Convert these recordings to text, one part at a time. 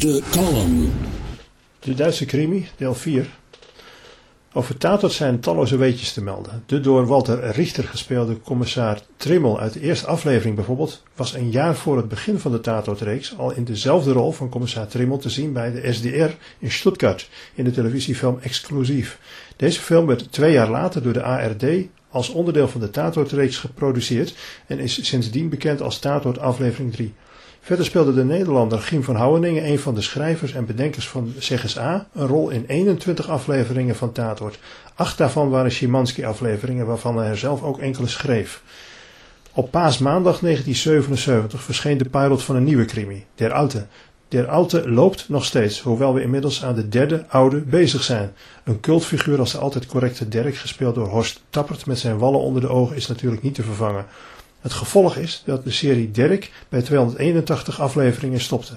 De column. De Duitse Krimi, deel 4. Over Tatort zijn talloze weetjes te melden. De door Walter Richter gespeelde commissaris Trimmel uit de eerste aflevering bijvoorbeeld was een jaar voor het begin van de Tatortreeks al in dezelfde rol van commissaris Trimmel te zien bij de SDR in Stuttgart in de televisiefilm Exclusief. Deze film werd 2 jaar later door de ARD als onderdeel van de Tatortreeks geproduceerd en is sindsdien bekend als Tatort aflevering 3. Verder speelde de Nederlander Giem van Houweningen, een van de schrijvers en bedenkers van Zeg A, een rol in 21 afleveringen van Tatort. 8 daarvan waren Szymanski-afleveringen, waarvan hij er zelf ook enkele schreef. Op Paasmaandag 1977 verscheen de pilot van een nieuwe krimi, Der Alte. Der Alte loopt nog steeds, hoewel we inmiddels aan de derde oude bezig zijn. Een cultfiguur als de altijd correcte Dirk, gespeeld door Horst Tappert met zijn wallen onder de ogen, is natuurlijk niet te vervangen. Het gevolg is dat de serie Dirk bij 281 afleveringen stopte,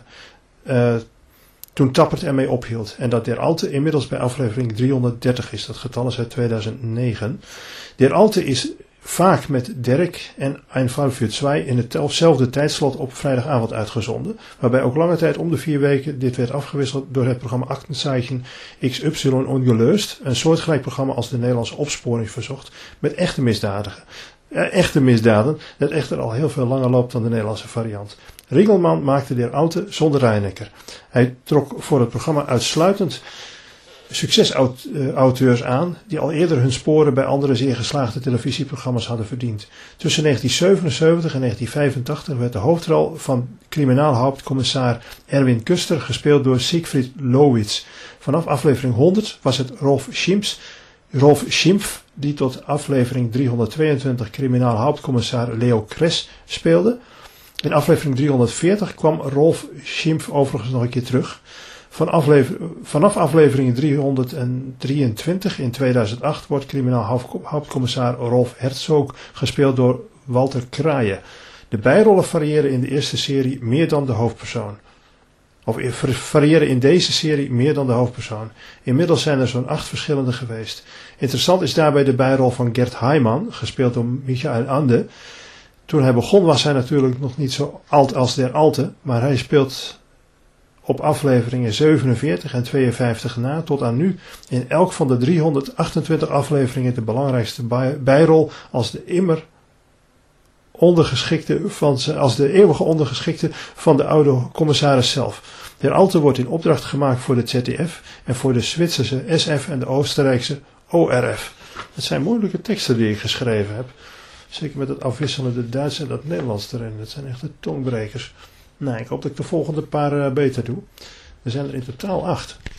toen Tappert ermee ophield. En dat Der Alte inmiddels bij aflevering 330 is. Dat getal is uit 2009. Der Alte is vaak met Dirk en Ein Fall für Zwei in hetzelfde tijdslot op vrijdagavond uitgezonden, waarbij ook lange tijd om de 4 weken dit werd afgewisseld door het programma Aktenzeichen XY Ungelöst, een soortgelijk programma als de Nederlandse Opsporing Verzocht, met echte misdaden, dat echter al heel veel langer loopt dan de Nederlandse variant. Ringelman maakte Der Alte zonder Reinecker. Hij trok voor het programma uitsluitend succesauteurs aan die al eerder hun sporen bij andere zeer geslaagde televisieprogramma's hadden verdiend. Tussen 1977 en 1985 werd de hoofdrol van criminaalhoofdcommissaris Erwin Kuster gespeeld door Siegfried Lowitz. Vanaf aflevering 100 was het Rolf Schimpf die tot aflevering 322 criminaalhoofdcommissaris Leo Kress speelde. In aflevering 340 kwam Rolf Schimpf overigens nog een keer terug. Vanaf aflevering 323 in 2008 wordt criminaalhoofdcommissaris Rolf Herzog gespeeld door Walter Kraaien. De bijrollen variëren in de eerste serie meer dan de hoofdpersoon. Of variëren in deze serie meer dan de hoofdpersoon. Inmiddels zijn er zo'n 8 verschillende geweest. Interessant is daarbij de bijrol van Gert Heimann, gespeeld door Michael Ande. Toen hij begon was hij natuurlijk nog niet zo oud als Der Alte, maar hij speelt op afleveringen 47 en 52 na tot aan nu in elk van de 328 afleveringen de belangrijkste bijrol als de eeuwige ondergeschikte van de oude commissaris zelf. Der Alte wordt in opdracht gemaakt voor de ZDF en voor de Zwitserse SF en de Oostenrijkse ORF. Het zijn moeilijke teksten die ik geschreven heb. Zeker met het afwisselende Duits en dat Nederlands erin. Dat zijn echte tongbrekers. Nou, ik hoop dat ik de volgende paar beter doe. Er zijn er in totaal 8.